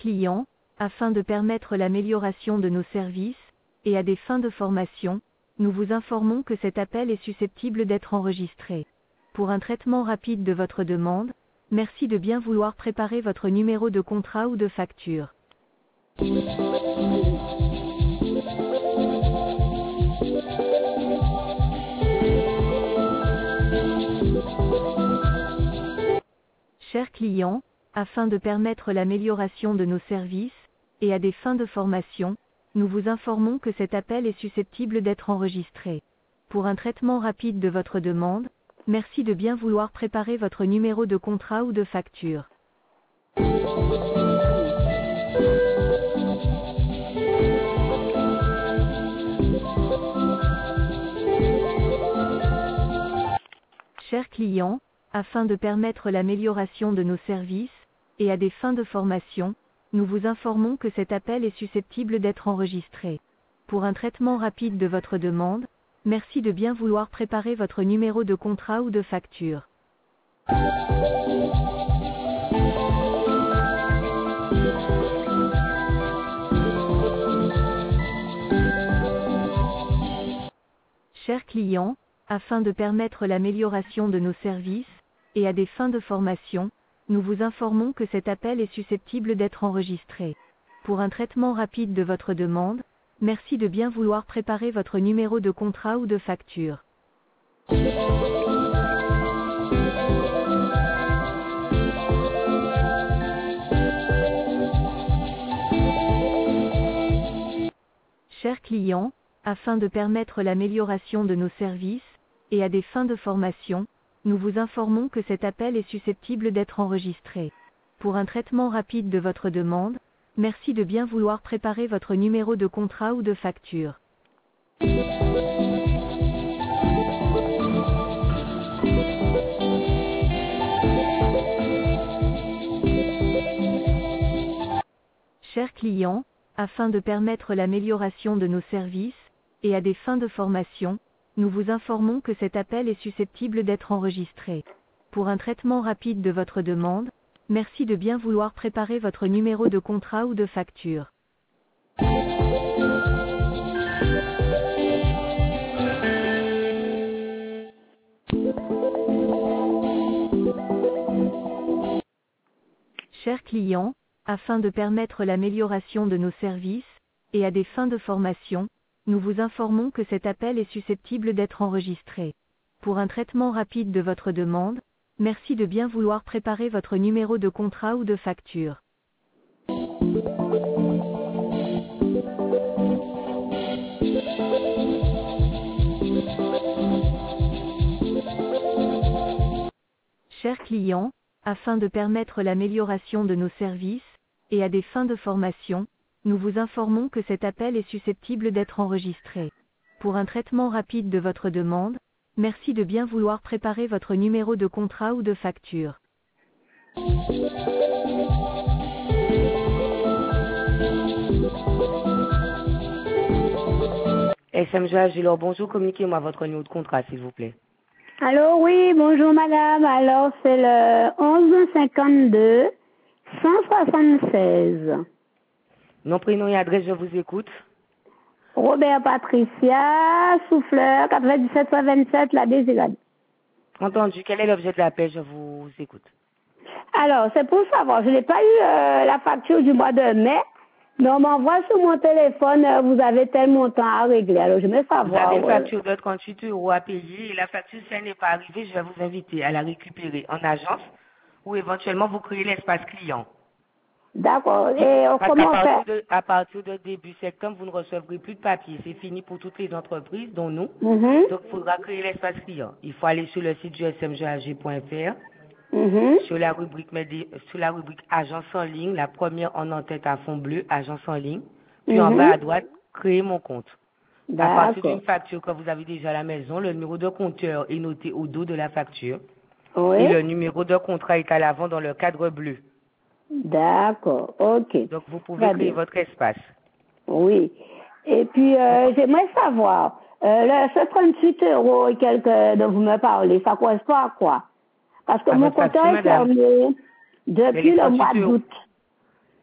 client, afin de permettre l'amélioration de nos services, et à des fins de formation, nous vous informons que cet appel est susceptible d'être enregistré. Pour un traitement rapide de votre demande, merci de bien vouloir préparer votre numéro de contrat ou de facture. Chers clients, afin de permettre l'amélioration de nos services, et à des fins de formation, nous vous informons que cet appel est susceptible d'être enregistré. Pour un traitement rapide de votre demande, merci de bien vouloir préparer votre numéro de contrat ou de facture. Chers clients, afin de permettre l'amélioration de nos services, et à des fins de formation, nous vous informons que cet appel est susceptible d'être enregistré. Pour un traitement rapide de votre demande, merci de bien vouloir préparer votre numéro de contrat ou de facture. Chers clients, afin de permettre l'amélioration de nos services, et à des fins de formation, nous vous informons que cet appel est susceptible d'être enregistré. Pour un traitement rapide de votre demande, merci de bien vouloir préparer votre numéro de contrat ou de facture. Chers clients, afin de permettre l'amélioration de nos services, et à des fins de formation, nous vous informons que cet appel est susceptible d'être enregistré. Pour un traitement rapide de votre demande, merci de bien vouloir préparer votre numéro de contrat ou de facture. Chers clients, afin de permettre l'amélioration de nos services, et à des fins de formation, nous vous informons que cet appel est susceptible d'être enregistré. Pour un traitement rapide de votre demande, merci de bien vouloir préparer votre numéro de contrat ou de facture. Chers clients, afin de permettre l'amélioration de nos services, et à des fins de formation, nous vous informons que cet appel est susceptible d'être enregistré. Pour un traitement rapide de votre demande, merci de bien vouloir préparer votre numéro de contrat ou de facture. Chers clients, afin de permettre l'amélioration de nos services, et à des fins de formation, nous vous informons que cet appel est susceptible d'être enregistré. Pour un traitement rapide de votre demande, merci de bien vouloir préparer votre numéro de contrat ou de facture. SMG Agilor, bonjour, communiquez-moi votre numéro de contrat, s'il vous plaît. Allô, oui, bonjour madame. Alors, c'est le 1152 176. Nom, prénom et adresse, je vous écoute. Robert Patricia, souffleur, 9727, la Désirade. Entendu, quel est l'objet de l'appel? Je vous écoute. Alors, c'est pour savoir, je n'ai pas eu la facture du mois de mai, mais on m'envoie sur mon téléphone, vous avez tel montant à régler. Alors, je veux savoir. Vous avez une facture de 38 € à payer et la facture, si elle n'est pas arrivée, je vais vous inviter à la récupérer en agence ou éventuellement vous créez l'espace client. D'accord. Et comment faire? À partir de début septembre, vous ne recevrez plus de papier. C'est fini pour toutes les entreprises, dont nous. Donc, il faudra créer l'espace client. Il faut aller sur le site du smgag.fr, sur la rubrique agence en ligne, la première en en-tête à fond bleu, agence en ligne. Puis en bas à droite, créer mon compte. À partir d'une facture que vous avez déjà à la maison, le numéro de compteur est noté au dos de la facture. Oui. Et le numéro de contrat est à l'avant dans le cadre bleu. D'accord, ok. Donc, vous pouvez créer votre espace. Oui. Et puis, j'aimerais savoir, ce 38 € et quelques dont vous me parlez, ça correspond à quoi? Parce que mon compteur est fermé depuis le mois d'août.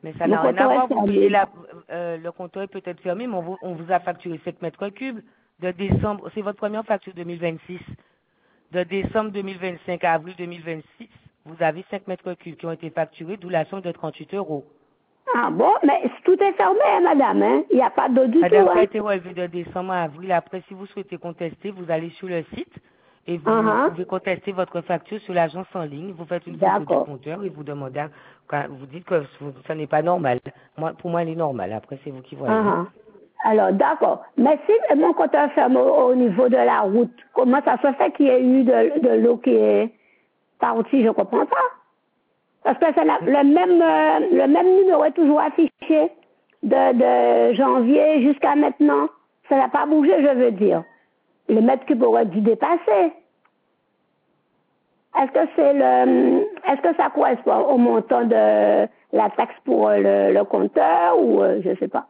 Mais ça n'a rien à voir. Vous payez le compteur est peut-être fermé, mais on vous a facturé 7 mètres cubes de décembre. C'est votre première facture 2026. De décembre 2025 à avril 2026, vous avez 5 mètres cubes qui ont été facturés, d'où la somme de 38 €. Ah bon, mais tout est fermé, hein, madame. Hein? Il n'y a pas d'eau du tout. Madame, ça a été relevé de décembre à avril. Après, si vous souhaitez contester, vous allez sur le site et vous pouvez contester votre facture sur l'agence en ligne. Vous faites une photo du compteur et vous demandez, vous dites que ça n'est pas normal. Pour moi, elle est normale. Après, c'est vous qui voyez. Alors, d'accord. Mais si mon compteur ferme au niveau de la route, comment ça se fait qu'il y ait eu de l'eau qui est partie? Je ne comprends pas. Parce que le même numéro est toujours affiché de janvier jusqu'à maintenant. Ça n'a pas bougé, je veux dire. Les mètres cubes auraient dû dépasser. Est-ce que ça correspond au montant de la taxe pour le compteur ou je ne sais pas?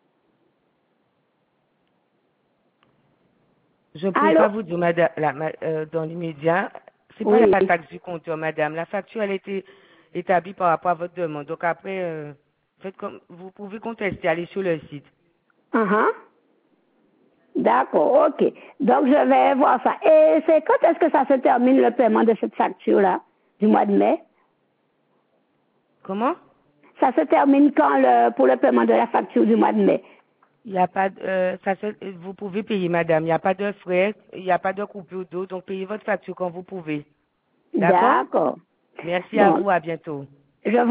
Je ne peux pas vous dire, madame, dans l'immédiat, c'est pas la taxe du compteur, madame. La facture, elle a été établie par rapport à votre demande. Donc après, vous pouvez contester, aller sur le site. D'accord, ok. Donc je vais voir ça. Et c'est quand est-ce que ça se termine le paiement de cette facture-là, du mois de mai? Comment? Ça se termine quand pour le paiement de la facture du mois de mai? Il n'y a pas vous pouvez payer, madame. Il n'y a pas de frais, il n'y a pas de coupure d'eau, donc payez votre facture quand vous pouvez. D'accord? D'accord. Merci à vous, à bientôt.